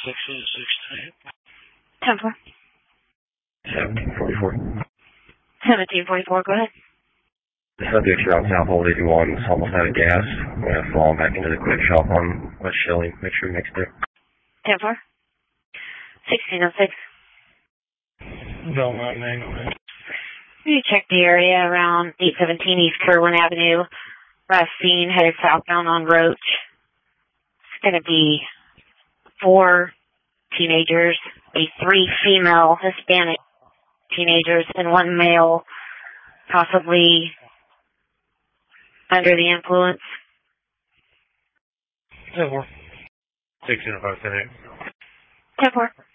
10-4. 1744. 1744, go ahead. The subject here on South Old 81 is almost out of gas. I'm going to fall back into the quick shop on West Shelley. Make sure you mix it. 10-4. 1606. No, not name. You check the area around 817 East Kerwin Avenue. Racine headed southbound on Roach. It's going to be 4 teenagers, 3 female Hispanic teenagers, and 1 male, possibly under the influence. 10-4. 1605, 10-8. 10-4.